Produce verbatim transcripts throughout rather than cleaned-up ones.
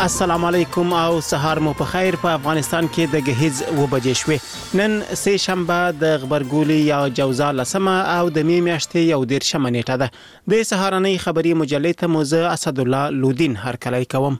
السلام علیکم او سهار مو په خیر. په افغانستان کې د گهیز و بجې شوې. نن سه شنبه د غبرګولي یا جوزا لسمه او د می میاشتې یو ډیر شمه نیټه ده. د سهارنۍ خبري مجلې ته موزه اسد الله لودین هرکلی کوم.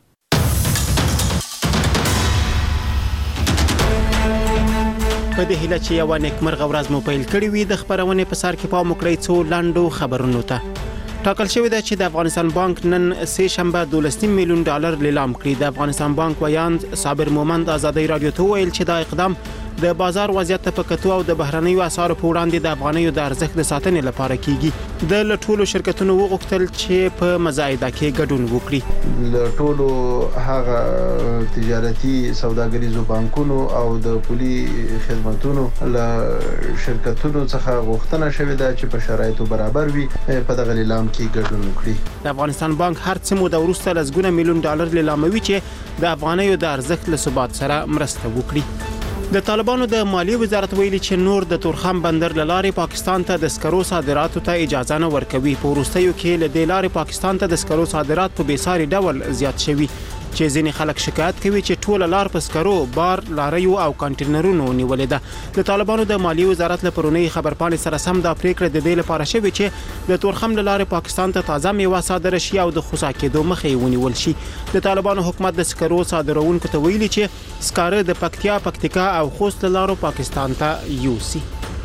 په دې هیله چې یو نیکمرغه ورځ مو پیل کړی وي د خبرونه په سر کې پام وکړئ څو لاندو خبرونو ته. ټاکل شوی دی چې د افغانستان بانک نن سه شنبه دولس میلیون ډالر لیلام کړی. د افغانستان بانک ویاند صابر مومند آزادۍ رادیو ته ویل چې دا اقدام د بازار وضعیت په کتو او د بهرنیو اسعارو په وړاندې د افغانیو د ارزښت د ساتنې لپاره کیږي. د لټولو شرکتونو وغوښتل چې په مزایده کې ګډون وکړي. لټولو هغه تجارتي سوداګریزو بانکونو او د پولي خدماتونو له شرکتونو څخه غوښتنه شوې ده چې په شرایطو برابر وي په دغه لیلام کې ګډون وکړي. د افغانستان بانک هر څه مو د ورسته لسګونه میلیون ډالر لیلاموي چې د افغانیو د ارزښت له ثبات سره مرسته وکړي. د طالبانو د مالیې وزارت ویلي چې نور د تورخم بندر لارې پاکستان ته د سکرو صادراتو ته اجازه نه ورکوي. په وروستیو کې له دې لارې پاکستان ته د سکرو صادرات په بیساري ډول زیات شوي چې ځینې خلک شکایت کوي چې ټول لار په سکرو بار لاریو او کانټینرونو نیولې ده. د طالبانو د مالیې وزارت له پرونی خبرپاڼې سره سم دا پریکړه د دې لپاره شوې چې د تورخم لارې پاکستان ته تازه میوه صادره شي او د خصا کېدو مخې ونیول شي. د طالبانو حکومت د سکرو صادرونکو ته ویلي چې سکاره د پکتیا، پکتیکا او خوست لارو پاکستان ته یوسي.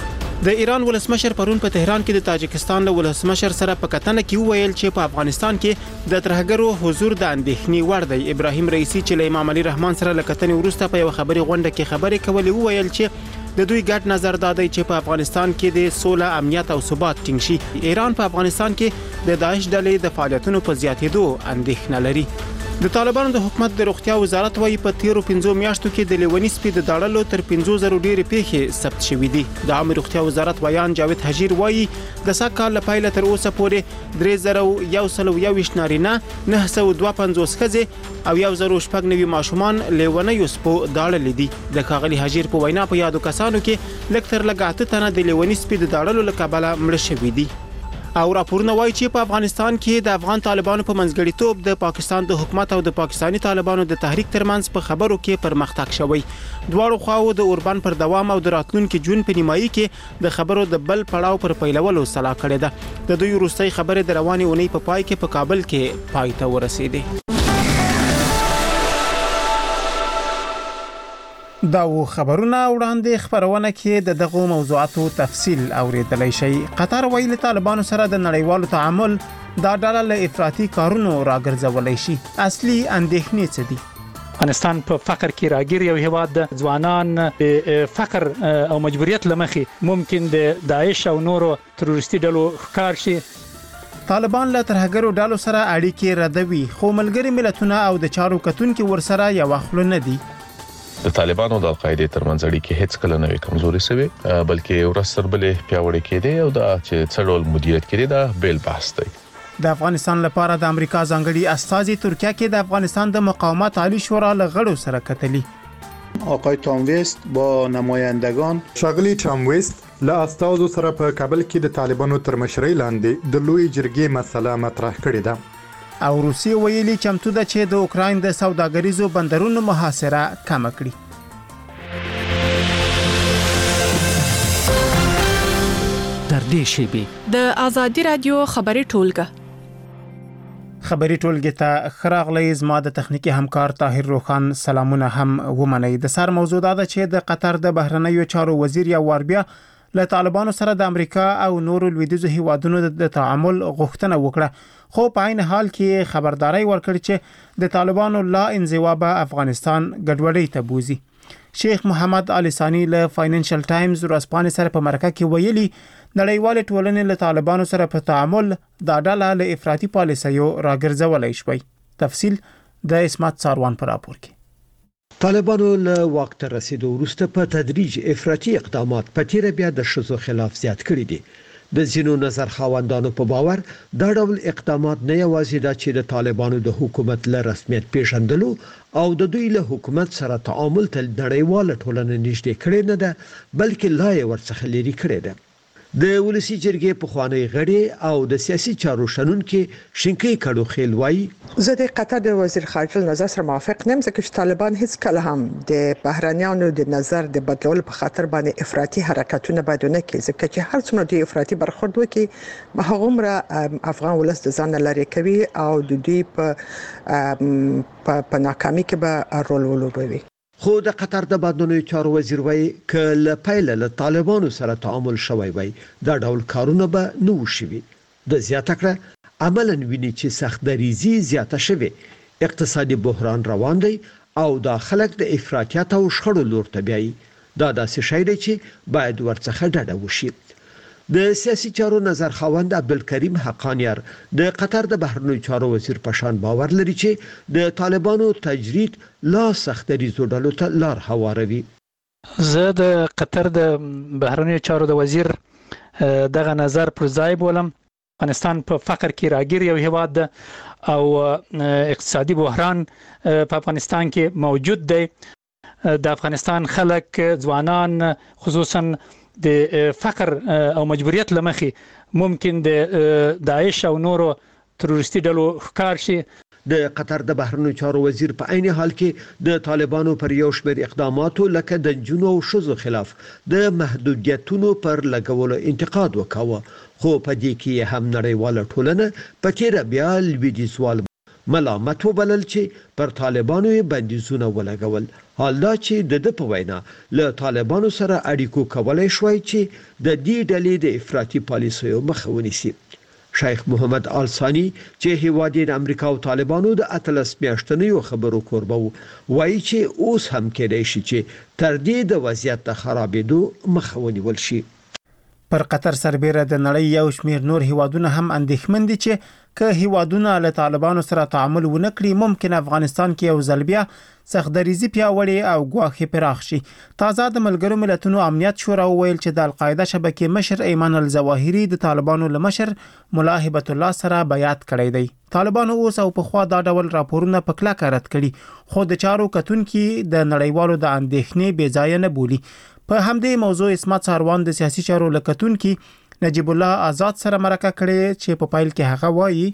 د ایران ولسمشر پرون په تهران کې د تاجکستان له ولسمشر سره په کتنه کې ویل چې په افغانستان کې د ترهګرو حضور د اندېښنې وړ دی. ابراهیم رئیسی چې له امام علي رحمان سره له کتنې وروسته په یو خبري غونډه کې خبرې کولې ویل چې د دوی ګډ نظر دادی چې په افغانستان کې د سوله، امنیت او ثبات ټینګ شي. ایران په افغانستان کې د داعش ډلې د فعالیتونو په زیاتېدو اندېښنه لري. د طالبانو د حکومت د روغتیا وزارت وايي په تیرو پنځو میاشتو کې د لیونی سپي د داړلو تر پنځو زرو ډېرې پیښې ثبت شوې دي. د عامه روغتیا وزارت ویان جاوید حجیر وايي د سږ کال له پیله تر اوسه پورې درې زره یو سل او یو نارینه، نه سوه دوه پنځوس ښځې او یو زره شپږ نوي ماشومان لیونیو سپو داړلي دي. د ښاغلي حجیر په وینا په یادو کسانو کې لږ تر لږه اته تنه د لیونی سپي د داړلو له کبله مړه شوي دي. او راپورونه وایي چې په افغانستان کې د افغان طالبانو په منځګړیتوب د پاکستان د حکومت او د پاکستانی طالبانو د تحریک ترمنځ په خبرو کې پرمختګ شوی. دواړو خواو د اوربان پر دوام او د راتلونکي جون په نیمایي کې د خبرو د بل پړاو پر پیلولو سلا کړې ده. د دوی وروستۍ خبرې د رواني اونۍ په پای کې په کابل کې پای ته ورسېدې. دا و خبرونه وړاندې خبرونه کې د دغه موضوعاتو تفصیل اوریدلای شي. قطر ویلي طالبانو سره د نړیوالو تعامل دا ډله له افراطي کارونو راګرځولای شي. اصلي اندېښنې څه دي؟ افغانستان په فقر کې راګیر یو هیواد د ځوانان فقر او مجبوریت لمخې ممکن د داعش او نورو تروریستي ډلو ښکار شي. طالبان له ترهګرو ډلو سره اړیکې ردوي، خو ملګري ملتونه او د چارو کتونکو ورسره یو خپل نه دي. د طالبانو د القاعده ترمنځ اړیکې هیڅ کله نه کمزوري شوي، بلکې ورسره بلې پیاوړې کېدي او دا چې څه ډول مدیریت کړي دا بیل بحث دی. د افغانستان لپاره د امریکا ځانګړي استازي ترکیه کې د افغانستان د مقاومت عالی شورا له غړو سره کتلي. آقای تام ویست با نمایندگان شاغلی تام ویست له استازو سره په کابل کې د طالبانو تر مشرۍ لاندې د لوی جرګې مسله مطرح کړې ده. او روسیه ویلي چمتو ده چې د اوکراین د سوداګریزو بندرونو محاصره کم کړي. در دې شیبه د آزادی رادیو خبري ټولګه خبري ټولګه ته خراغلی زما د تخنیکی همکار طاهر روخان سلامونه هم ومني. د سر موضوع ده چې د قطر د بهرنیو چارو وزیر یا واربیا له طالبانو سره د امریکا او نورو لویدیځو هیوادونو د تعامل غوښتنه وکړه، خو په عین حال کې خبرداري ورکړه چې د طالبانو لا انزوا به افغانستان ګډوډۍ ته بوزي. شیخ محمد علي ثاني له فاینانشل ټایمز ورځپاڼې سره په مرکه کې ویلي نړیوال ټولنې له طالبانو سره په تعامل دا ډله له افراطي پالیسیو راګرځولای شوی. تفصیل د اسمت ساروان پر راپور کې. طالبانو له وخت رسیدو وروسته په تدریج افراطي اقدامات په تیر بیا د شذو خلاف زیات کړي دي. د ځینو نظر خواندانو په باور دا ډول اقدامات نه یوازې د چې د طالبانو د حکومت له رسمیت پیژندلو او د دوی له حکومت سره تعامل تل نړیواله ټولنه نږدې کړي نه ده، بلکې لا یې ورڅخه لري کړي ده. د ولسی جرګې په خوانی غړي او د سیاسي چارو شنونکو شینکی کډو خیل وای زه د قطر د وزیر خارجه نظر سره موافق نیم ځکه چې طالبان هیڅ کله هم د بهرانيانو د نظر د بدلول په خاطر باندې افراطي حرکتونه باندې نه کوي ځکه چې هر څومره د افراطي برخورد وکي هغومره افغان ولس د ځان لري کوي او د دوی په په ناکامي کې به رول ولوبوي. خو د قطر د بادونو چارو وزیر وای ک ل پایله له طالبانو سره تعامل شوی وای دا ډول کارونه به نو شوي د زیاته کړه عملاً ویني چې سخت دریزي زیاته شوي اقتصادي بحران روان دی او دا خلک د افراطیت او شخړو لور ته بیاي دا داسې شی دی چې باید ورڅخه ډډه وشي. د سیاسي چارو نظر خوند عبدالکریم حقانیار د قطر د بهرنیو چارو وزیر پشان باور لري چې د طالبانو تجرید لا سختري زوډلو ته لار هواروي. زه د قطر د بهرنیو چارو د وزیر دغه نظر پر ځای بولم. افغانستان په فقر کې راګیر یو هیواد او اقتصادي بحران په افغانستان کې موجود دی. د افغانستان خلک ځوانان خصوصا د فقر او مجبوریت لمخې ممکن د داعش او نورو تروریستي ډلو ښکار شي. د قطر د بهرنیو چارو وزیر په عین حال کې د طالبانو پر یو شمېر اقداماتو لکه د جنو او شذو خلاف د محدودیتونو پر لګولو انتقاد وکاوه خو په دې کې هم نړیواله ټولنه په تیر بیا لویدیځوال ملامت وبلل چې پر طالبانو بندیزونه ولګول. حال دا چې د د په وینا له طالبانو سره اړیکو کولای شوی چې د دې ډلې د افراطي پالیسیو مخه ونیسي. شیخ محمد آل ثانی چې هیوادین امریکا او طالبانو د اتلس میاشتنیو خبرو کوربه وایي چې اوس هم کېدای شي چې تر دې د وضعیت د خرابېدو مخه ونیول شي. پر قطر سربېره د نړۍ یو شمېر نور هیوادونه هم اندېښمن دي چې که هیوادونه له طالبانو سره تعامل ونه کړي ممکن افغانستان کې یو ځل بیا سختدریزي پیاوړې او ګواښ پراخ شي. تازه د ملګرو ملتونو امنیت شورا ویل چې د القاعده شبکې مشر ایمان الظواهری د طالبانو له مشر مولا هبت الله سره بیعت کړی دی. طالبانو اوس او په خوا دا ډول راپورونه په کلکه رد کړي خو د چارو کتونکو د نړیوالو د اندېښنې بې ځای نه بولي. په همدې موضوع اسمت ساروان د سیاسي چارو لکتونکو نجیب الله آزاد سره مرکه کړي چې په پایل کې هغه وایي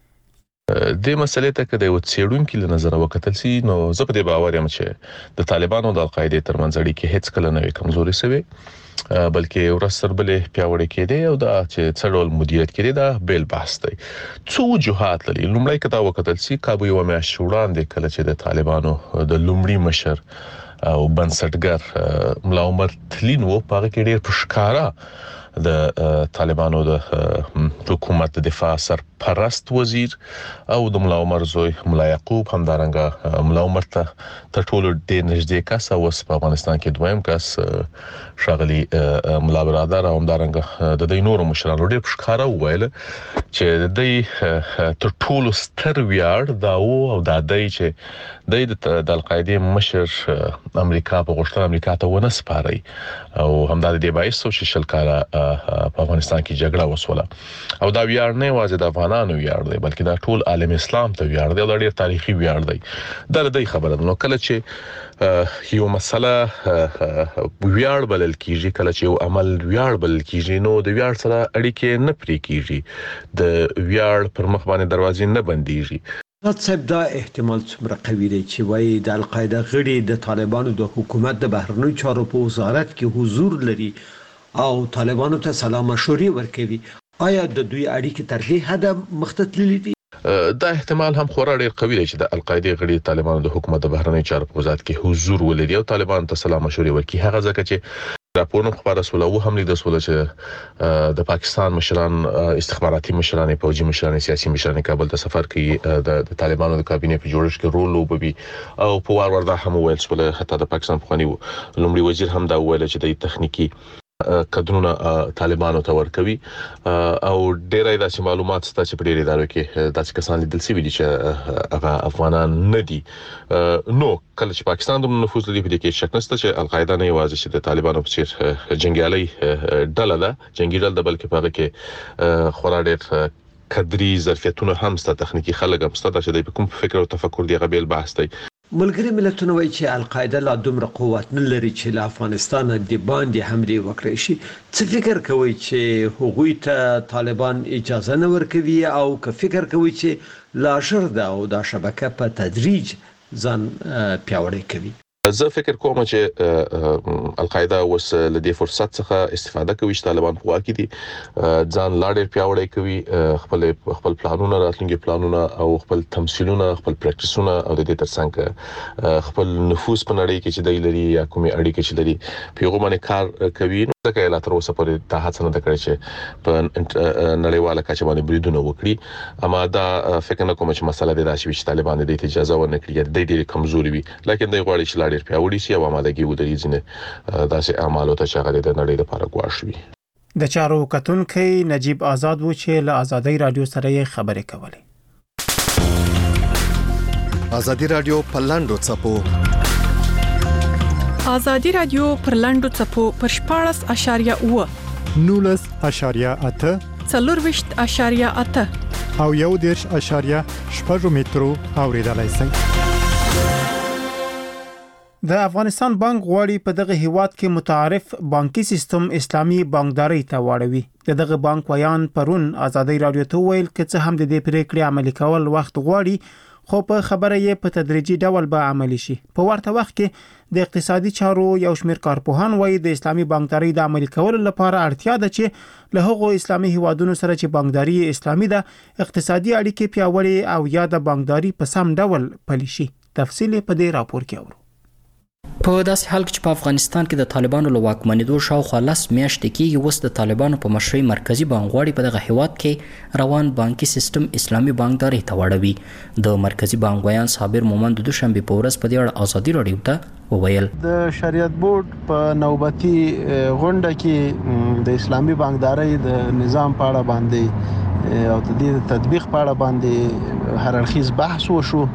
د مسلې ته کده یو څېړونکو له نظر وکتل سي نو زه په دې باور یم چې د طالبانو د القاعده ترمنځ اړیکې هیڅ کله نه کمزوري سوي بلکې ورسره بلې پیاوړې کېدې او دا چې څړول مدیریت کېدې دا بیل بحث دی. څو وجوهات لري. لومړی کدا وکتل سي کابو یو میاشت وړاندې کله چې د طالبانو د لومړي مشر او بنسټګر ملا عمر تلین و په کې ډېر پښکارا د طالبانو د حکومت دفاع سرپرست وزیر او د ملا عمر زوی ملا یعقوب همدارنګه ملا عمر ته تر ټولو ډېر نږدې کس او په افغانستان کې دویم کس شاغلی ملا برادر او همدارنګه د دې نورو مشرانو ډېر پښکارا وویل چې د دې تر ټولو ستر ویاړ دا او دا د چې د القاعده مشر امریکا په غوښتنه امریکا ته ونه سپاري او همدا د دې باعث چې شلکاره په افغانستان کې جګړه وسوله او دا ویاړ نه واځي د افغانانو ویاړ دی بلکې دا ټول عالم اسلام ته ویاړ دی او دا ډېر تاریخي ویاړ دی. دا د دې خبره نو کله چې یو مسله ویاړ بلل کیږي کله چې یو عمل ویاړ بلل کیږي نو د ویاړ سره اړیکې نه پرې کیږي د ویاړ پر مخ باندې دروازې نه بنديږي. صاحب دا احتمال څومره قوي دی چې وایي د القاعده غړي د طالبانو د حکومت د بهرنیو چارو په وزارت کې حضور لري او طالبانو ته سلام مشورې ورکوي. آیا د دوی اړیکې تر دې حد مختلفې دي؟ دا احتمال هم خورا ډیر قوي دی چې د القاعده غړي طالبانو د حکومت د بهرنیو چارو په وزارت کې حضور ولري او طالبانو ته سلام مشورې ورکړي. هغه ځکه چې راپورونه خبره سوله و هم لیدل سوله چې د پاکستان مشران استخباراتي مشران پوجي مشران سیاسي مشران کابل ته سفر کوي د طالبانو د کابینې په جوړښت کې رول وبوي او په وار ور دا هم ویل سوله حتی د پاکستان په خني لومړي وزیر هم دا ویل چې د تخنیکی کډرونه طالبانو ته ورکوي او ډېرای داسې معلومات ستاسو چې په ډېرې ادارو کې داسې کسان لیدل شوي دي چې هغه افغانان نه دي. نو کله چې پاکستان د نفوذ لري په دې کې شک نشته چې القاعده نه یوازې چې د طالبانو په څیر جنگیالي ډله ده جنگي ډله ده بلکې په هغه کې خورا ډېر کدري ظرفیتونه هم ست تخنیکی خلک هم ست چې د کوم فکر او تفکر دی غبیل بحث دی. ملګری ملتونه وایي چې القاعده لا دومره قوت نه لري چې له افغانستان د باندې حمله وکړي شي. څه فکر کوي چې هغوی ته طالبان اجازه نه ورکوي او که فکر کوي چې لا ژر ده او دا شبکه په تدریج ځان پیاوړی کوي؟ زه فکر کوم چې القاعده اوس له دې فرصت څخه استفاده کوي چې طالبان په واکې دي ځان لا ډېر پیاوړی کوي، خپل خپل پلانونه راتلونکي پلانونه او خپل تمثيلونه خپل پریکټیسونه او د دې ترڅنګ خپل نفوذ په نړۍ کې چې دی لري یا کومې اړیکې چې لري په هغه باندې کار کوي. نو ځکه لا تر اوسه پورې دا هڅه نه کړې چې په نړیواله کچه باندې بریدونه وکړي. اما دا فکر نه کوم چې مسله د راشي چې طالبان دې اجازه ورنکړي یا د دې کمزوري وي، لکه دوی غواړي چې ډېر پیاوړي شي او آمادګي ودرې ځنه داسې اعمالو ته شغله د نړۍ لپاره غواړي. د چارو کتونکو نجیب آزاد و چې له آزادۍ رادیو سره یې خبرې کولې. آزادۍ رادیو پلاندو چپو آزادۍ رادیو پرلندو چپو پر شپاړس اشاریه اوه نولس اشاریه اته څلورويشت اشاریه اته او یو دیرش اشاریه شپږ مترو اوریدلای شئ. د افغانستان بانک غواړي په دغه هیواد کې متعارف بانکي سیستم اسلامي بانکداري ته واړوي. دغه بانک ویان پرون آزادۍ رادیو ته ویل چې څه هم د دې پریکړې عملي کول وخت غواړي، خو په خبره یې په تدریجي ډول به عملي شي. په ورته وخت کې د اقتصادي چارو یو شمېر کارپوهان وایي د اسلامي بانکداري د عملي کولو لپاره اړتیا ده چې له هغو اسلامي هیوادونو سره چې بانکداري اسلامي ده اقتصادي اړیکې پیاوړې او یا د بانکداري په سم ډول پلي شي. تفصیل په دې راپور کې اورو. په داسې حال کې چې په افغانستان کې د طالبانو له واکمنېدو شاوخوا لس میاشتې کېږي، اوس د طالبانو په مشرۍ مرکزی بانک غواړي په دغه هیواد کې روان بانکي سیستم اسلامي بانکداري ته واړوي. د مرکزی بانک ویان صابر مومند د دوشنبه په ورځ په دې اړه آزادۍ رادیو ته وویل. د شریعت بورډ په نوبتي غونډه کې د اسلامي بانکداري د نظام په اړه باندې او د دې تطبیق په اړه باندې هر اړخیز بحث وشو.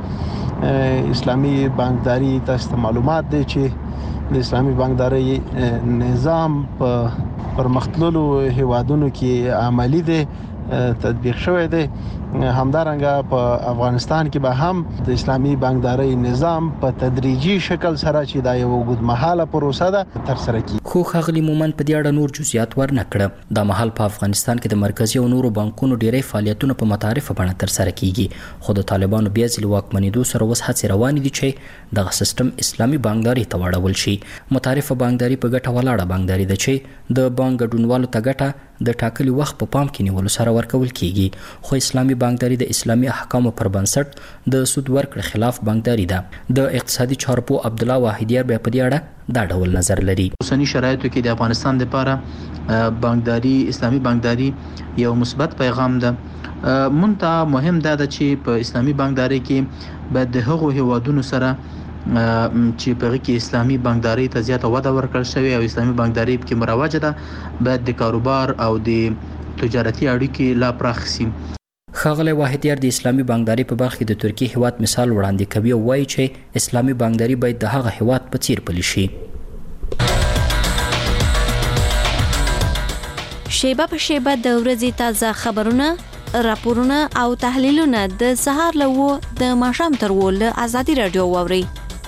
اسلامي بانکداري تاسو معلومات دي چې د اسلامي بانکداري نظام په پرمختللو هیوادونو کې عملی دي تطبیق شوی دی. همدارنګه په افغانستان کې به هم د اسلامي بانکداري نظام په تدریجي شکل سره چې دا یو اوږدمهاله پروسه ده تر سره کیږي. خو خغلی مومن په دې اړه نور جزئیات ورنکړه. د محل په افغانستان کې د مرکزی او نورو بانکونو ډیری فعالیتونه په متعارف بڼه تر سره کیږي، خو د طالبانو بیا ځل واکمنېدو سره وس هڅې روانې دي چې دغه سیستم اسلامي بانکداري ته واړول شي. متعارف بانکداري په ګټه ولاړه بانکداري ده چې د بانک ګډونوالو ته ګټه د ټاکلي وخت په پام کې نیولو سره ورکول کیږي، خو اسلامي بانکداري د اسلامي احکامو پر بنسټ د سود ورکړې خلاف بانکداري ده. د اقتصادي چارپو عبد الله واحدیار به په دې اړه دا ډول نظر لري. اوسنی شرایطو کې د افغانستان لپاره بانکداري اسلامي بانکداري یو مثبت پیغام ده. مونږ مهم ده چې په اسلامي بانکداري کې به د هغو هیوادونو سره چې په کې اسلامي بانکداري ته زیاته وده ورکړل شوی او اسلامي بانکداري کې مروجه ده، باید د کاروبار او د تجارتي اړیکې لا پراخ شي. خغلی واحدیار د اسلامي بانکداري په برخه د ترکیه هیواد مثال وړاندې کوي او وایي چې اسلامي بانکداري باید د هغه هیواد په څیر پلي شي. شیبه په شیبه د ورځې تازه خبرونه، راپورونه او تحلیلونه د سهار له د ماښام تر ول آزادۍ رادیو واوري.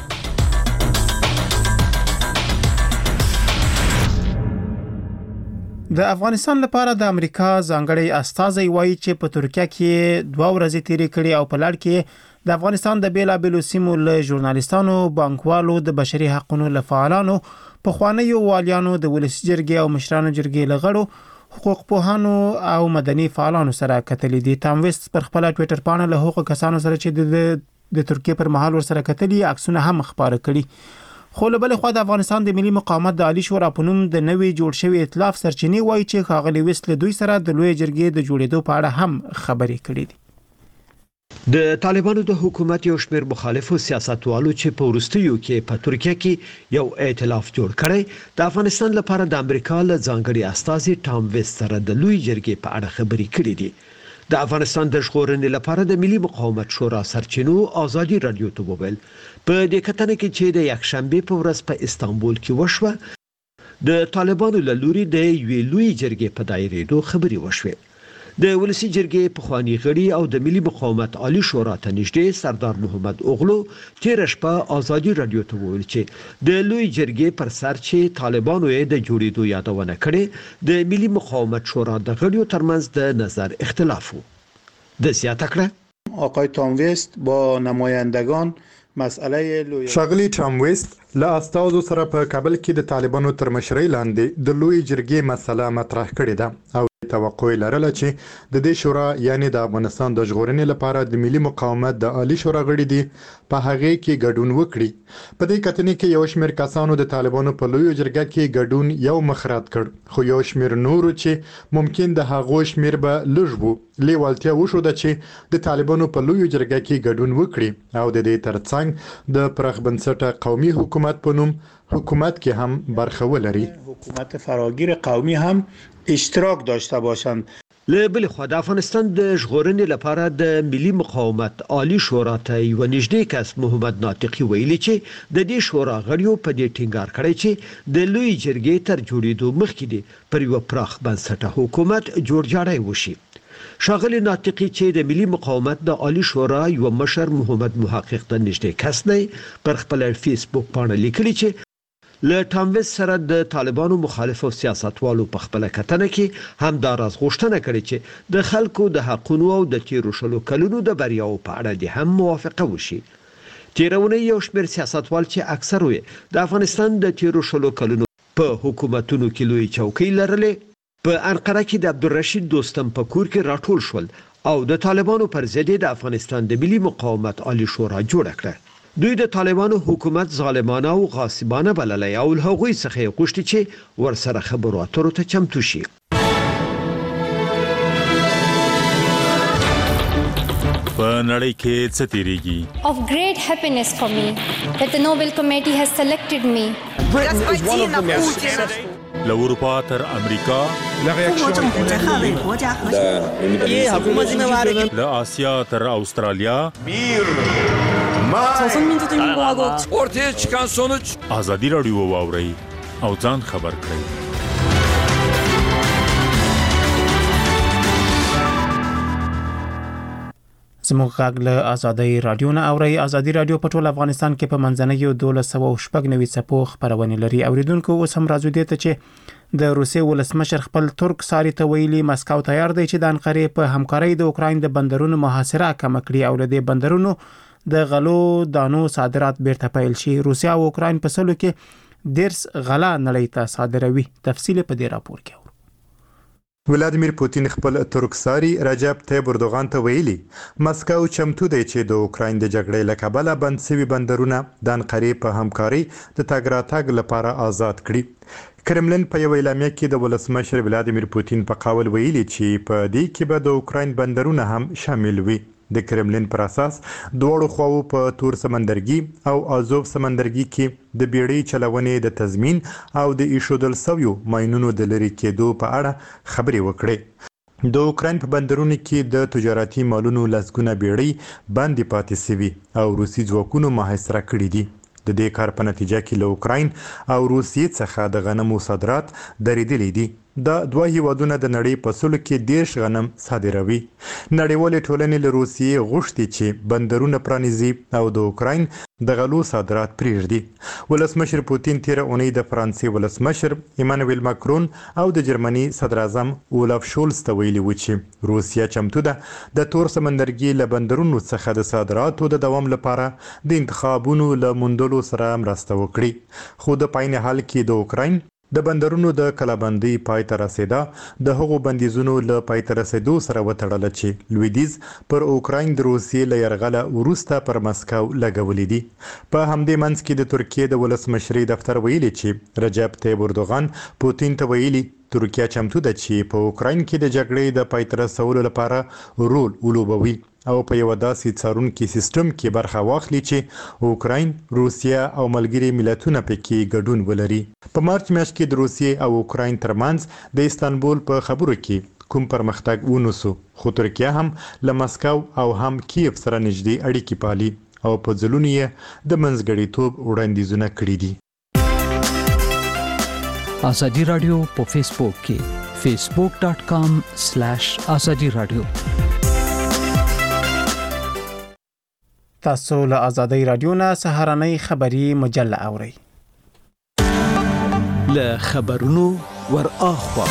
د افغانستان لپاره د امریکا ځانګړی استازی وایي چې په ترکیه کې دوه ورځې تیرې کړې او په لړ کې د افغانستان د بیلابېلو سیمو له ژورنالیستانو، بانکوالو، د بشري حقوقو لفعالانو، پخوانیو والیانو، د ولسي جرګې او مشرانو جرګې لغړو، حقوق پوهانو او مدني فعالانو سره کتلې دي. تام ویست پر خپل ټوئیټر باندې له هغو کسانو سره چې د د ترکیه پر مهال ور سره کتلې عکسونه هم خبره کړي. خو له بل خوا د افغانستان د ملي مقاومت د عالی شورا په نوم د نوي جوړ شوی ائتلاف سرچینې وایي چې ښاغلي ویست له دوی سره د لوی جرګې د جوړېدو په اړه هم خبرې کړې دي. د طالبانو د حکومت یو شمېر مخالفو سیاستوالو چې په وروستیو کې په ترکیه کې یو ائتلاف جوړ کړی د افغانستان لپاره د امریکا له ځانګړي استازي ټام ویست سره د لوی جرګې په اړه خبرې کړې دي. د افغانستان د ژغورنې لپاره د ملي مقاومت شورا سرچینو آزادۍ رادیو ته وویل په دې کتنه کې چې د یکشنبه په ورځ په استانبول کې وشوه د طالبانو له لوري د یوې لوی جرګې په دایرېدو خبرې وشوې. د ولسی جرګې پخوانی غړي او د ملي مقاومت عالی شورا ته نږدې سردار محمد اوغلو تیر شپه آزادي رادیو ته وویل چې د لوی جرګې پر سر چې طالبانو یې د جوړېدو یادونه کړې د ملي مقاومت شورا د غړیو ترمنځ د نظر اختلاف وو. د زیاته کړه آقای تام ویست با نمایندگان مسئله لوی شاغلی تام ویست له استازو سره په کابل کې د طالبانو تر مشرۍ لاندې د لوی جرګې مسله مطرح کړې ده او توقع لرله چې د دې شورا یعنی د افغانستان د ژغورنې لپاره د ملي مقاومت د عالی شورا غړي دي په هغه کې ګډون وکړي. په دې کتنې کې یو شمېر کسانو د طالبانو په لوی جرګه کې ګډون یو مخرات کړ خو یو شمېر نورو چې ممکن د هغو شمېر به لږ وو لیوالتیا وشو د چې د طالبانو په لوی جرګه کې ګډون وکړي او د دې ترڅنګ د پرخ بنسټه قومي حکومت په نوم حکومت کې هم برخه ولري. حکومت فراگیر قومی هم اشتراک داشته باشند. له بل خوا د افغانستان د ژغورنې لپاره د ملي مقاومت عالی شورا ته یو نږدې کس محمد ناطقي ویلي چې د دې شورا غړیو په دې ټینګار کړی چې د لوی جرګې تر جوړېدو مخکې دی پر یو پراخ بنسټه حکومت جوړ جاړی وشي. شاغلی ناطقي چې د ملي مقاومت د عالی شورا یو مشر محمد محقق ته نږدې کس دی پر خپل فیسبوک باندې لیکلي چې له ټاموس سره د طالبانو مخالف او سیاستوالو په خپل کتنه کې هم دا راز غوښتنه کړې چې د خلکو د حقونو او د تیرو شلو کلونو د بریاو په اړه د هم موافقه وشي. تیرونه یو شمېر سیاستوال چې اکثر وي د افغانستان د تیرو شلو کلونو په حکومتونو کې لوی چوکۍ لرلې په انقره کې د عبدالرشید دوستم په کور کې راټول شول او د طالبانو پر ضد د افغانستان د ملي مقاومت عالی شورا جوړ کړه. دوی د طالبانو حکومت ظالمانه او غاصبانه بللی او له هغوی څخه یې غوښتي چې ورسره خبرو اترو ته چمتو شي. په نړۍ کې څه تیریږي؟ Of great happiness for me that the Nobel Committee has selected me. Britain is one of the most successful. له اروپا تر امریکا له آسیا تر استرالیا ortaya çıkan sonuç آزادي رادیو واوري او ځان خبر کړئ. زموږ غږ له آزادي رادیو نه اوري. آزادي رادیو په ټول افغانستان کې په منځنوي دولس سوه شپږ نوي څپو خبرونه لري. اوریدونکو اوس هم راځو دي ته چې د روسیې ولسمشر خپل ترک ساري ته ویلي مسکو تیار دی چې د انقرې په همکارۍ د اوکراین د بندرونو محاصره کم کړي او له دې بندرونو د غلو دانو صادرات بیرته پیل شي. روسیا او اوکراین په سلو کې درس غلا نړۍ ته صادروي. تفصیل په دې راپور کې ولادیمیر پوتین خپل ترک ساري رجب طیب اردوغان ته ویلي مسکو چمتو دی چې د اوکراین د جګړې له کبله بند شوي بندرونه د انقرې په همکارۍ د تګ راتګ لپاره آزاد کړي. کرملن په یو اعلامیه کې د ولسمشر ولادیمیر پوتین په قول ویلي چې په دې کې به د اوکراین بندرونه هم شامل وي. د کرملن پر اساس دوړو خواو په تور سمندرګي او آزوف سمندرګي کې د بیړۍ چلونې د تضمین او د ایښودل شویو ماینونو د لرې کېدو په اړه خبرې وکړې. د اوکراین په بندرونو کې د تجارتي مالونو لسګونه بیړۍ باندې پاتې شوي او روسي ځواکونو محاصره کړي دي. د دې کار په نتیجه کې له اوکراین او روسیې څخه د غنمو صادرات درېدلي دي. دا دوه هیوادونه د نړۍ په سلو کې دیرش غنم صادروي. نړیوالې ټولنې له روسیې غوښتي چې بندرونه پرانیزي او د اوکراین د غلو صادرات پرېږدي. ولسمشر پوتین تیره اونۍ د فرانسې ولسمشر ایمانویل ماکرون او د جرمني صدر اعظم اولاف شولز ته ویلي و چې روسیا چمتو ده د تور سمندرګي له بندرونو څخه د صادراتو د دوام لپاره د انتخابونو له موندلو سره مرسته وکړي. خو د پاین حال کې د اوکراین د بندرونو د کلابندۍ پای ته رسیدا د هغو بندیزونو له پای ته رسیدو سره وتړل چې لویدیز پر اوکراین د روسیې له یرغله وروسته پر مسکو لګولې دي. په همدې منځ کې د ترکیې د ولسمشرۍ دفتر ویلي چې رجب طیب اردوغان پوتین ته ویلي ترکیه چمتو ده چې په اوکراین کې د جګړې د پای ته رسولو لپاره رول ولوبوي او په یو داسې څارونکي سیستم کې برخه واخلي چې اوکراین، روسیا او ملګري ملتونه پکې ګډون ولري. په مارچ میاشت کې د روسیې او اوکراین ترمنځ د استانبول په خبرو کې کوم پرمختګ ونوسو، خو ترکیه هم له مسکو او هم کیف سره نږدې اړیکې پالي او په ځلونو یې د منځګړیتوب وړاندیزونه کړي دي. آزادي رادیو په فیسبوک کې facebook dot com slash azadi radio. تاسو له آزادۍ رادیو نه سهارنۍ خبری مجله اورئ. له خبرونو ور اخوا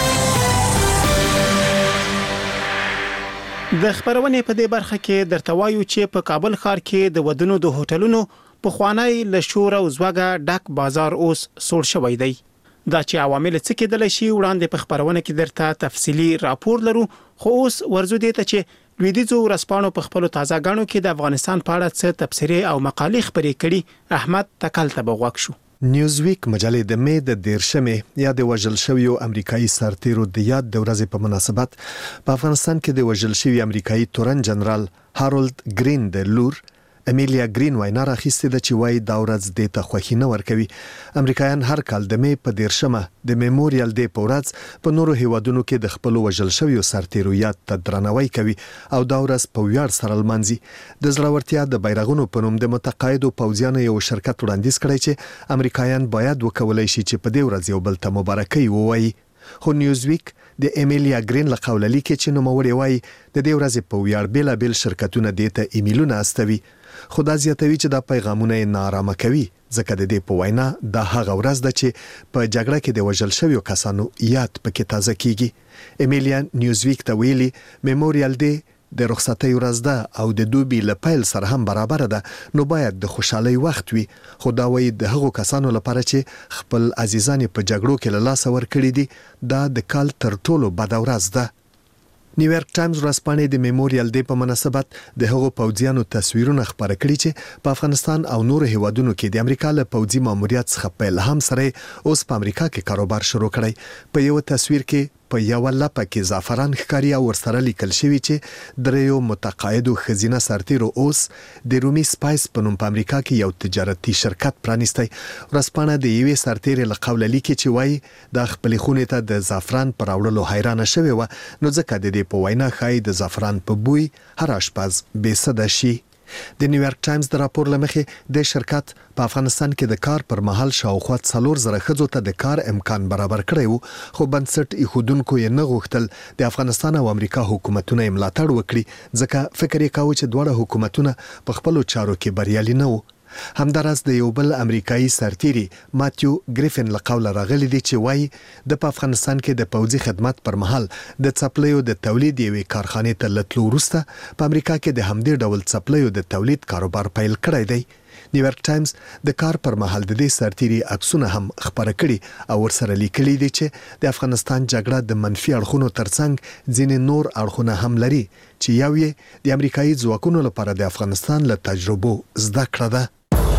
د خبرونې په دې برخه کې درته وایو چې په کابل ښار کې د ودونو د هوټلونو په خوانی له شور او زوګه ډک بازار اوس سوړ شوی دی. دا چې عوامل څه کېدل شي وړاندې په خبرونه کې درته تفصيلي راپور لرو، خو اوس ورزو دي ته چې لویدیځو ورسپانو په خپل تازه غاڼو کې د افغانستان په اړه څه تبصره او مقالې خبرې کړي. احمد تکل ته بغوښ شو. نیوزویک مجلې د مې د دیرشمې یا د وژل شویو امریکایي سرتیرو د یاد د ورځې په مناسبت په افغانستان کې د وژل شوی امریکایي تورن جنرال هارولد گرین د لور امیلیا گرین وینا راخیسته د چې وای دا ورځ د ته خوښی نه ورکوي. امریکایان هر کال د مې په دیرشمه د میموریال ډے په ورځ په نورو هیوادونو کې د خپل وژل شویو سرتیرو یاد ته درناوی کوي او دا ورځ په ویاړ سره لمانځي. د زړورتیا د بیرغونو په نوم د متقاعدو پوځیانو یو شرکت وړاندیز کړی چې امریکایان باید وکولای شي چې په دې ورځ یو بل ته مبارکي ووایي. خو نیوزویک د امیلیا گرین له قوله لیکي چې نو موري وای د دې ورځې په ویاړ بیل بیل شرکتونه دیته ایمیلونه استوي. خدا زیاتوي چې دا پیغامونه نارامه کوي ځکه د دې په وینا دا هغه ورځ ده چې په جګړه کې د وژل شویو کسانو یاد پکې تازه کیږي. امیلیا نیوزویک ته ویلي میموریال ډے د رخصتۍ ورځ ده او د دوبي له پیل سره هم برابر ده، نو باید د خوشحالي وخت وي. خو دا وایي د هغو کسانو لپاره چې خپل عزیزان په جګړو کې له لاسه ورکړي دي دا د کال تر ټولو بد ورځ ده. نیویارک ټایمز ورځپاڼې د میموریال ډے په مناسبت د هغو پوځیانو تصویرونه خبره کړي چې په افغانستان او نورو هیوادونو کې د امریکا له پوځي ماموریت څخه په الهام سره اوس په امریکا کې کاروبار شروع کړی. په یو تصویر کې په یو لپه کې زعفران ښکاری او ورسره لیکل شوی چې دریو متقاعدو خزینه سرتیرو اوس د رومي سپایس په نوم په امریکا کې یو تجارتي شرکت پرانیستی. ورځپاڼه د یوې سرتیرې له قوله لیکي چې وایي د خپل خونې ته د زعفران پر راوړلو حیرانه شوی و، نو ځکه د دې په وینا ښایي د زعفران په بوی هر آشپز بې سده شي. د نیویارک ټایمز د راپور لمخې د شرکت په افغانستان کې د کار پر مهال شاوخوا څلور زره ښځو ته د کار امکان برابر کړی وو، خو بنسټ ایښودونکو یې نه غوښتل د افغانستان او امریکا حکومتونه یې ملاتړ وکړي ځکه فکر یې کاوه چې دواړه حکومتونه په خپلو چارو کې بریالي نه وو. همداراز د یو بل امریکایي سرتیري ماتیو گریفن له قوله راغلی دی چې وایي د په افغانستان کې د پوځي خدمت پر مهال د څپلیو د تولید یوې کارخانې ته لتلو وروسته په امریکا کې د همدې ډول څپلیو د تولید کاروبار پیل کړی دی. نیویارک ټایمز د کار پر مهال د دې سرتیري عکسونه هم خبره کړي او ورسره لیکلي دي چې د افغانستان جګړه د منفي اړخونو ترڅنګ ځینې نور اړخونه هم لري چې یو یې د امریکایي ځواکونو لپاره د افغانستان له تجربو زده کړه ده.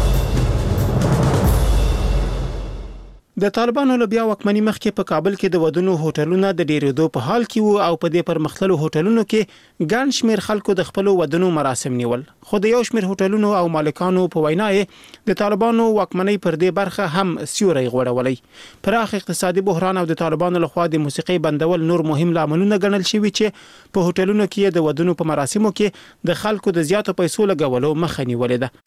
د طالبانو له بیا واکمنۍ مخکې په کابل کې د ودونو هوټلونو د ډیرېدو په حال کې وو او په دې پرمختللو هوټلونو کې ګڼ شمېر خلکو د خپل ودونو مراسم نیول. خو د یو شمېر هوټلونو او مالکانو په وینا د طالبانو واکمنۍ پر دې برخه هم سیوري غوړولې. پراخ اقتصادي بحران او د طالبانو لخوا د موسیقي بندول نور مهم لاملونه ګڼل شوي چې په هوټلونو کې د ودونو په مراسمو کې د خلکو د زیاتو پیسو لګولو مخه نیولې ده.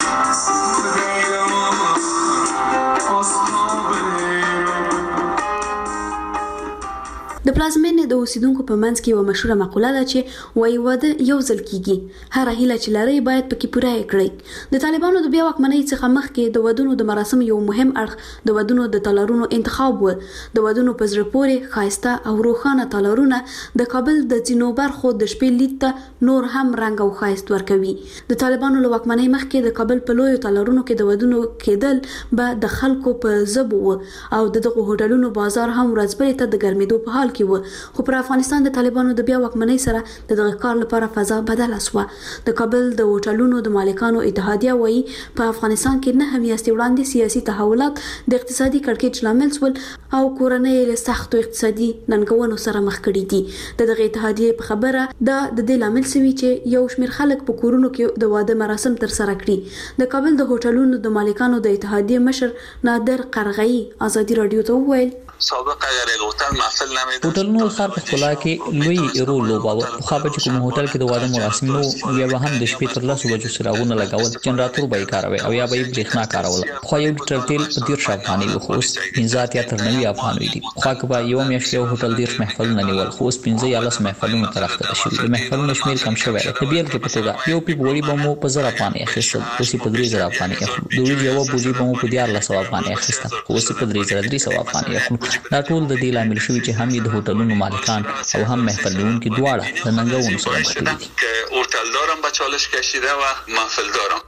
د پلازمینې د اوسیدونکو په منځ کې یو مشهوره مقوله ده چې وایي واده یو ځل کیږي، هر هیله چې لري باید پکې پوره کړئ. د طالبانو د بیا واکمنۍ څخه مخکې د ودونو د مراسم یو مهم اړخ د ودونو د تالارونو انتخاب و. د ودونو په زړه پورې ښایسته او روښانه تالارونه د کابل د ځینو برخو د شپې لید ته نور هم رنګ او ښایست ورکوي. د طالبانو له واکمنۍ مخکې د کابل په لویو تالارونو کې د ودونو کېدل به د خلکو په ژبه و او د دغو هوټلونو بازار هم ورځبري ته د ګرمېدو په حال کې و. خو پر افغانستان د طالبانو د بیا واکمنۍ سره د دغه کار لپاره فضا بدله شوه. د کابل د هوټلونو د مالکانو اتحادیه وایي په افغانستان کې نه میاشتې وړاندې سیاسي تحولات د اقتصادي کړکېچ لامل شول او کورنۍ له سختو اقتصادي ننګونو سره مخ کړي دي. د دغه اتحادیه په خبره دا د دې لامل شوی چې یو شمېر خلک په کورونو کې د واده مراسم تر سره کړي. د کابل د هوټلونو د مالکانو د اتحادیه مشر نادر قرغی ازادي رادیو ته وویل سابقه اگر یک هتل محفل نمی هوټلونو ښار په خپل کې لوی رول لوباوه. خو په کوم هوټل کې د واده مراسم نو بیا به هم د شپې تر لاسو بجو څراغونه لګول، جنراتور به یې کاروي او یا به یې برېښنا کاروله. خو یو لیټر تیل په دیرش افغانۍ و، خو اوس پنځه اتیا تر نوي افغانۍ دي. خو که به یو میاشت یو هوټل دیرش محفلونه نیول، خو اوس پنځه یا لس محفلونو ته راښکته شوي. د محفلونو شمېر کم شوی دی. د بیلګې په توګه یو پیپ غوړي به مو په زر افغانۍ اخیستل، اوس یې په درې زره افغانۍ اخلو. د وریجو یوه بوجۍ به مو په دیارلس سوه افغانۍ اخیسته، خو اوس یې په درې زره درې سوه افغانۍ اخلو. دا ټول د دې لامل شوي چې هم یې د هوټلونو مالکان او هم محفل نیونکي دواړه د ننګونو سره مخ دي. هوټل دارم به چالش کشیده و محفل دارم.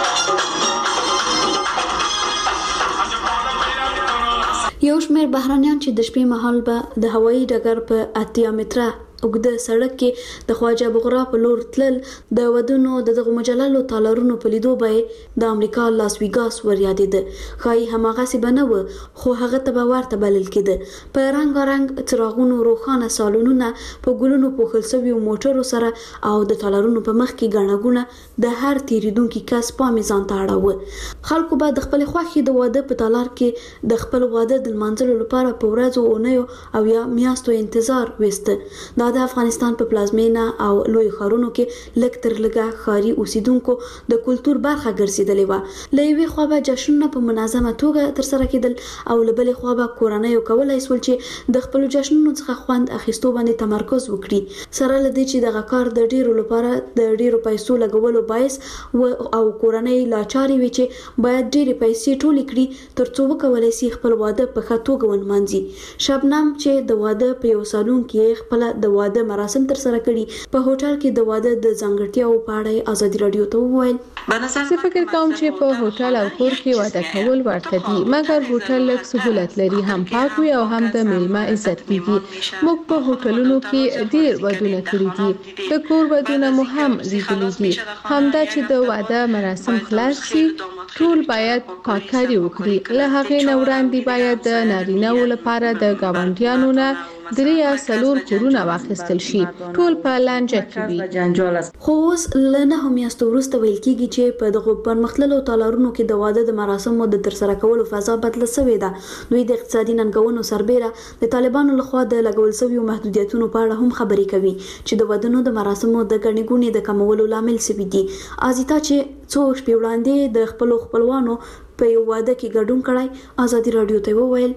یو شمېر بهرانيان چې د شپې مهال به د هوایي ډګر په اتیا متره وګړه سړک کې د خواجه بغرا په لور تلل، د ودونو د دغه مجللو تالارونو په لیدو به د امریکا لاس ویګاس ور یادېده. خای هماغه سی بنو خو هغه ته به ورته بلل کېده. په رنگ رنگ څراغونو روښانه سالونونه په ګلونو پوښل شوي موټرو سره او د تالارونو په مخ کې ګڼهګونه د هر تیریدونکو کس په میزان تاړه. خلکو به د خپل خوښي د واده په تالار کې د خپل واده د منځلو لپاره په ورځو اونیو او یا میاشتو انتظار وسته. دا د افغانستان په پلازمینه او لوی ښارونو کې لږ تر لږه ښاري اوسیدونکو د کلتور برخه ګرځېدلې وه. له یوې خوا به جشنونه په منظمه توګه ترسره کېدل او له بلې خوا به کورنیو کولی سول چې د خپلو جشنونو څخه خوند اخیستو باندې تمرکز وکړي، سره له دې چې دغه کار د ډیرو لپاره د ډیرو پیسو لګولو باعث او کورنۍ لاچارې وي چې باید ډیرې پیسې ټولې کړي تر څو وکولی شي خپل واده په ښه توګه ونمانځي. شبنم چې د واده په یو سالون کې خپله د واده مراسم تر سره کړي، په هوټل کې د واده د ځانګړتیاو په اړه ازادي رادیو ته وویل: زه فکر کوم چې په هوټل او کور کې واده کول ورته دي، مګر هوټل لږ سهولت لري، هم پاک وي او هم د میلمه عزت کیږي. موږ په هوټلونو کې ډیر ودونه کړي دي، د کور ودونه مو هم لیدلي دي. همدا چې د واده مراسم خلاص شي ټول باید پاککاري وکړي. له هغې نه وړاندې باید د نارینه‌و لپاره د ګاونډیانو نه درې یا څلور کورونه واخیستل شي، ټول په لانجه کې وي. خو اوس له نهو میاشتو وروسته ویل کېږي چې په دغو پرمختللو تالارونو کې د واده د مراسمو د ترسره کولو فضا بدله شوې ده. دوی د اقتصادي ننګونو سربېره د طالبانو لخوا د لګول شویو محدودیتونو په اړه هم خبرې کوي چې د ودونو د مراسمو د ګڼې ګوڼې د کمولو لامل شوي دي. ازیتا چې څو شپې وړاندې د خپلو خپلوانو په یو واده کې ګډون کړی، ازادي رادیو ته وویل: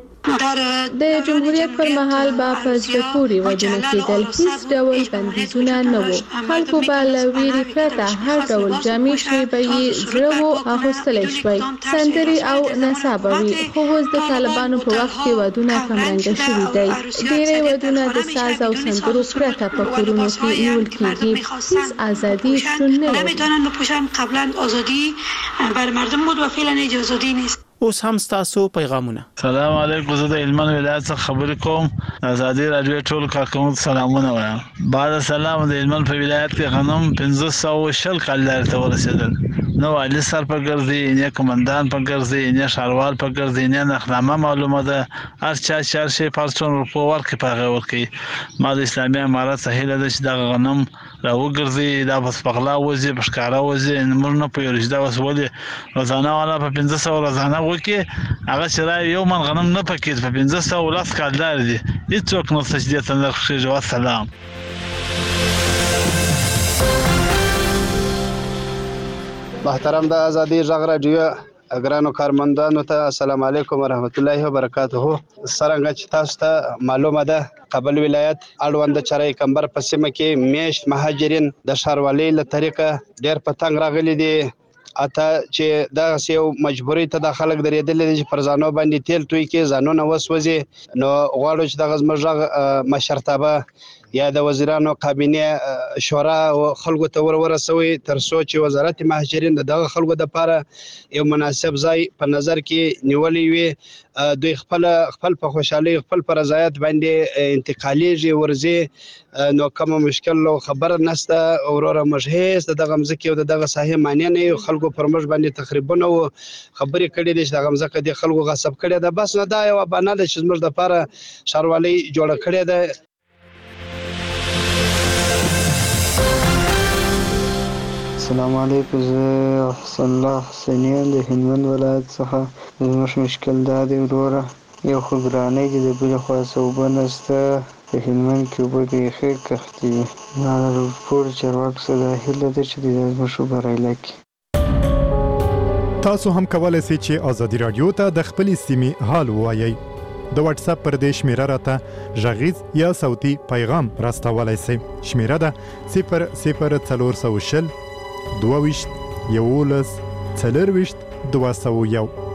د جمهوریت پر مهال به په زړه پورې ودونه کېدل، هیڅ ډول بندیزونه نه وو. خلکو به له ویرې پرته هر ډول جامې چې به یې زړه وو اغوستلی شوی، سندرې او نڅا به وي. خو اوس د طالبانو په وخت کې ودونه کمرنګه شوي دی. ډېری ودونه د ساز او سندرو پرته په کورونو کې نیول کېږي. هیڅ ازادي شتون نه لري. بر مردم بود و فعلا اجازه‌ای نیست. اوس هم تاسو پیغامونه. سلام علیکم، زه د هلمند ولایت څخه خبرې کوم. ازادي رادیو ټول کارکونکو سلامونه وایم. بعد سلام د هلمند په ولایت کې غنم پنځه سوه شل کال ته ورسېدل. نو والي سر په ګرځي، نه کمانډان په ګرځي، نه شاروال په ګرځي، نه نخنامه معلومه ده. هر چا چار شي پرڅون په ورکه په ورکه. ما د اسلامي امارات سهیله ده چې د غنم راوګرځي، دا بس پغلا وځي، بشکارا وځي، نمر نه په یورجدا وسولې روزانه والا په پنځه سوه روزانه وکي. هغه چې یو من غنم نه پکې په پنځه سوه لاس کالدار دي، هیڅوک نه سجدي ته نه خشي. جواب سلام. محترم د ازادي غږ رادیو اګرانو کارمندانو ته السلام علیکم ورحمت الله وبرکاته. څرنګه چې تاسو ته معلومه ده، کابل ولایت اړوند چرای کمبر په سیمه کې میشت مهاجرین د ښاروالۍ له طریقه ډېر په تنګ راغلي دي. اته چې دا یو مجبوري ته د خلک درېدل دي چې پر ځانو باندې تیل توی کې ځانونه وسوځي. نو غواړو چې د غزمرغه مشرتابه یا د وزیرانو کابینه شورا او خلکو ته ور ورسوي تر څو چې وزارت مهاجرین دغه خلکو د لپاره یو مناسب ځای په نظر کې نیولې وي. دوی خپل خپل په خوشحالي خپل پر رضایت باندې انتقالیږي ورځي. نو کوم مشکل او خبر نسته اوروره مجهز دغه مزکی او دغه صحیح معنی نه خلکو پر مج باندې تقریبا او خبرې کړي دي چې دغه مزکه د خلکو غصب کړي ده. بس نه دا یو بنا ده چې موږ د لپاره شاروالۍ جوړ کړي ده. السلام علیکم، زه حسن الله حسینیان د هلمند ولایت څخه. زموږ مشکل دا دی وروره، یو خو ګرانۍ چې د بلې خوا اوبه نشته، په هلمند کې اوبه بیخي کښتې دي. دا د راپور چارواکو څخه دا هیله ده چې د ازمشو برایله کړي. تاسو هم کولای شئ چې ازادي رادیو ته د خپلې سیمې حال ووایئ. د واتس اپ پر دې شمیره راته غږیز یا صوتي پیغام راستولای شئ. شمیره ده صفر صفر څلور سوه شل دوه ویشت یولس څلور ویشت دوه سوه یو.